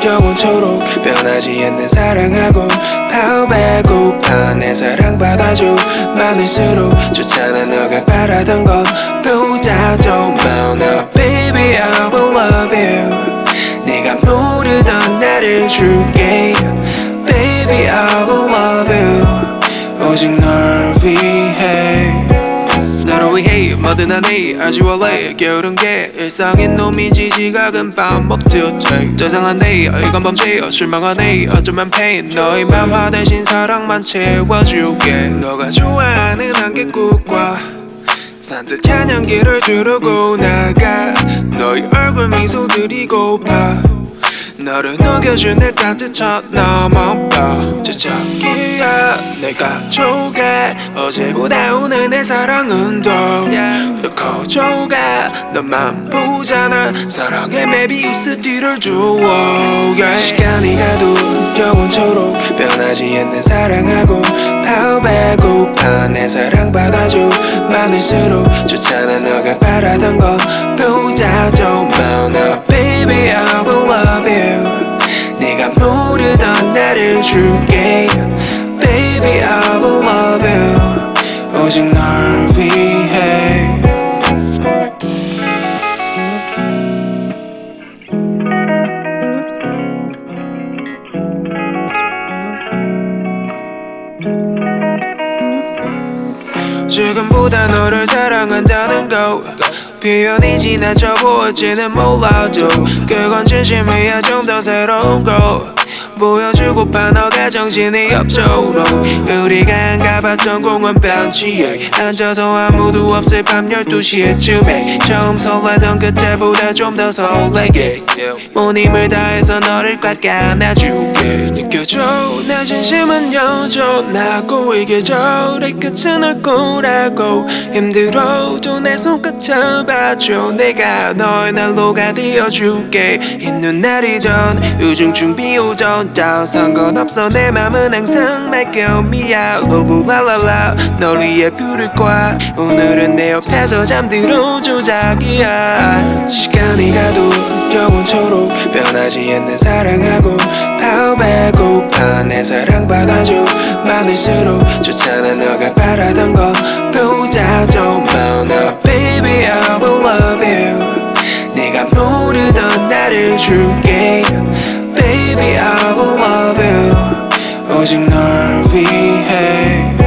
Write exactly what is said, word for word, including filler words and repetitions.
영원토록 변하지 않는 사랑하고 다 배고파 내 사랑 받아줘 많을수록 좋잖아 너가 바라던 것보다 더 많아 Baby I will love you 네가 모르던 나를 줄게 Baby I will love you 오직 널 위해 너를 위해 뭐든 하니 아쉬워해 게으른 게 일상인 놈이지 지각은 밥 먹듯 해 짜증하네 이건 범죄여 실망하네 어쩌면 pain 너의 맘화 대신 사랑만 채워줄게 너가 좋아하는 한개국과 산뜻한 향기를 두르고 나가 너의 얼굴 미소 드리고파 너를 녹여준 내 따뜻한 넘어봐 저저기야 내가 좋게 어제보다 오늘 내 사랑은 더 더 커져가 너만 보잖아 사랑의 메비우스들을 주워 yeah. 시간이 가도 영원토록 변하지 않는 사랑하고 다 배고파 내 사랑 받아줘 많을수록 좋잖아 너가 바라던 것보다 더 많아 Baby I will love you 네가 모르던 나를 줄게 Baby I will love you 오직 널 위해 지금보다 너를 사랑한다는 거 표현이 지나쳐 보일지는 몰라도 그건 진심이야 좀 더 새로운 거 보여주고파 너가 정신이 없도록 우리가 안 가봤던 공원 벤치에 앉아서 아무도 없을 밤 열두 시쯤에 처음 설레던 그때보다 좀 더 설레게 온 힘을 다해서 너를 꽉 안아줄게 느껴줘 내 진심은 여전하고 이 계절의 끝은 올 거라고 힘들어도 내 손 꽉 잡아줘 내가 너의 난로가 되어줄게 있는 날이던 우중충 비 오던 다 상관없어 내 맘은 항상 맑음이야 룰루랄랄라 널 위해 부를 거야 오늘은 내 옆에서 잠들어줘 자기야 시간이 가도 영원토록 변하지 않는 사랑하고 다 배고파 내 사랑 받아줘 많을수록 좋잖아 너가 바라던 것보다 더 많아 Baby I will love you 네가 모르던 나를 줄게 Baby I will love you 오직 널 위해